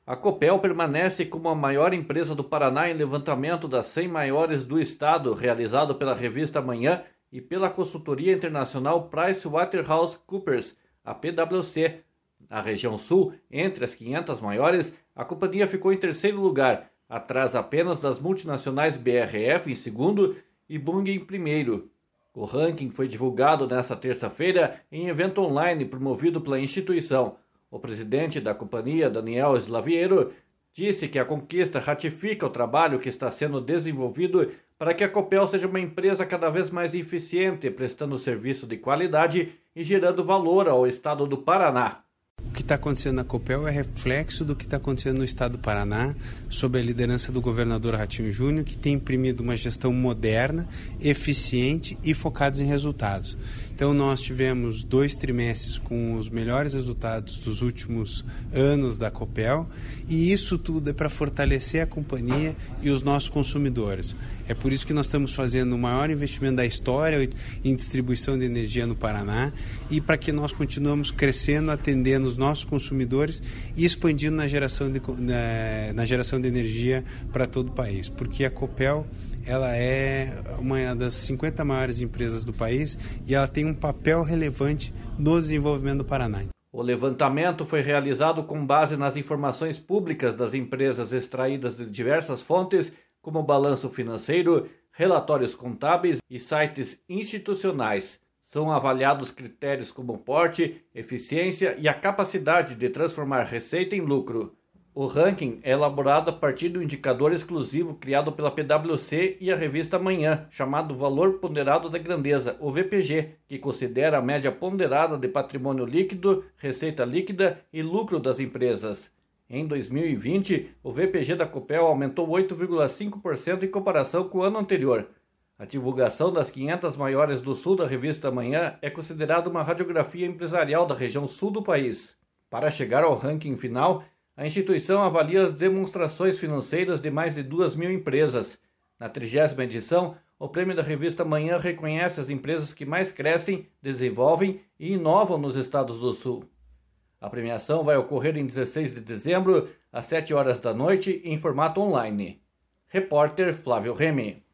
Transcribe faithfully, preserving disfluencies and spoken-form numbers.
A Copel permanece como a maior empresa do Paraná em levantamento das cem maiores do estado, realizado pela revista Manhã e pela consultoria internacional PricewaterhouseCoopers, a P W C. Na região sul, entre as quinhentas maiores, a companhia ficou em terceiro lugar, atrás apenas das multinacionais B R F em segundo e Bunge em primeiro. O ranking foi divulgado nesta terça-feira em evento online promovido pela instituição. O presidente da companhia, Daniel Slaviero, disse que a conquista ratifica o trabalho que está sendo desenvolvido para que a Copel seja uma empresa cada vez mais eficiente, prestando serviço de qualidade e gerando valor ao estado do Paraná. O que está acontecendo na Copel é reflexo do que está acontecendo no estado do Paraná, sob a liderança do governador Ratinho Júnior, que tem imprimido uma gestão moderna, eficiente e focada em resultados. Então nós tivemos dois trimestres com os melhores resultados dos últimos anos da Copel, e isso tudo é para fortalecer a companhia e os nossos consumidores. É por isso que nós estamos fazendo o maior investimento da história em distribuição de energia no Paraná, e para que nós continuemos crescendo, atendendo os nossos consumidores e expandindo na geração de, na, na geração de energia para todo o país. Porque a Copel, ela é uma das cinquenta maiores empresas do país e ela tem um papel relevante no desenvolvimento do Paraná. O levantamento foi realizado com base nas informações públicas das empresas extraídas de diversas fontes, como balanço financeiro, relatórios contábeis e sites institucionais. São avaliados critérios como porte, eficiência e a capacidade de transformar receita em lucro. O ranking é elaborado a partir do indicador exclusivo criado pela P W C e a revista Manhã, chamado Valor Ponderado da Grandeza, o V P G, que considera a média ponderada de patrimônio líquido, receita líquida e lucro das empresas. Em dois mil e vinte, o V P G da Copel aumentou oito vírgula cinco por cento em comparação com o ano anterior. A divulgação das quinhentas maiores do sul da revista Manhã é considerada uma radiografia empresarial da região sul do país. Para chegar ao ranking final, a instituição avalia as demonstrações financeiras de mais de duas mil empresas. Na trigésima edição, o prêmio da revista Manhã reconhece as empresas que mais crescem, desenvolvem e inovam nos estados do sul. A premiação vai ocorrer em dezesseis de dezembro, às sete horas da noite, em formato online. Repórter Flávio Remy.